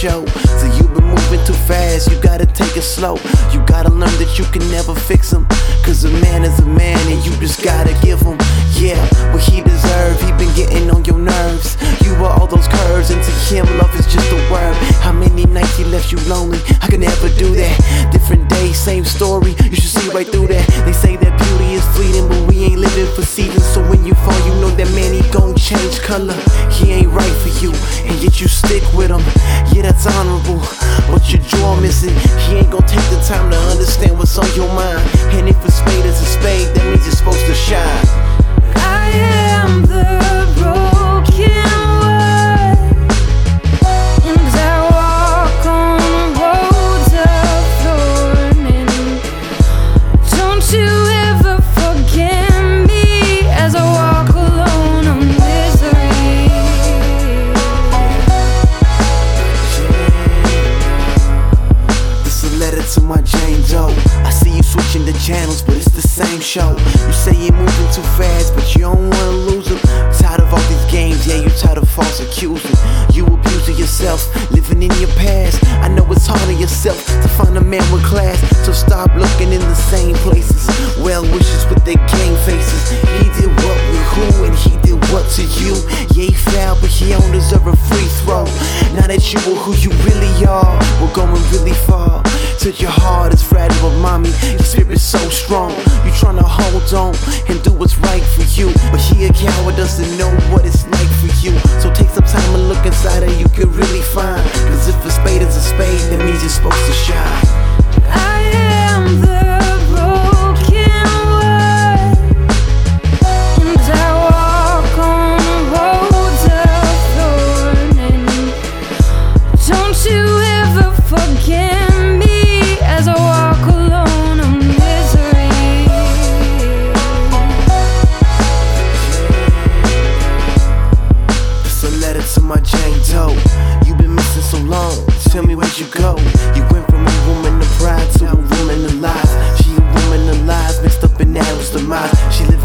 show. So you've been moving too fast, you gotta take it slow. You gotta learn that you can never fix him, cause a man is a man and you just gotta give him, yeah, what he deserve. He been getting on your nerves. You were all those curves, and to him love is just a word. How many nights he left you lonely? I could never do that. Different day, same story, you should see right through that. They say that beauty is fleeting, but we ain't living for seasons. So when you fall, you know that man, he gon' change color. He ain't right for you, and yet you stick with him. Yeah, that's honorable, but your jaw missing. He ain't gon' take the time to understand what's on your mind. And if a spade is a spade, that means you're supposed to shine. I am the broken one, and I walk on roads of thorn. Don't you ever forget me as I walk alone on misery. This a letter to my Jane Doe. I see you switching the channels, but it's the same show. You say you're moving too fast, but you don't wanna lose them. Tired of all these games, yeah, you tired of false accusing. You abusing yourself, living in your past. I know it's hard on yourself to find a man with class, so stop looking in the same places. Well wishes with their game faces. He did what with who, and he did what to you. Yeah, he fouled, but he don't deserve a free throw. Now that you are who you really are, we're going really far. Till your heart is fragile, but mommy, your spirit's so strong. You tryna hold on and do what's right for you, but he a coward, doesn't know what it's like for you. So take some time and look inside and you can really find, cause if a spade is a spade, that means you're supposed to shine. I am the broken one, and I walk on roads of thorn. Don't you ever forget me as I walk alone on misery. It's a letter to my Jane Doe. You've been missing so long, tell me where'd you go? You went from a woman of pride to a woman of lies. She a woman of lies, mixed up in Adam's demise. She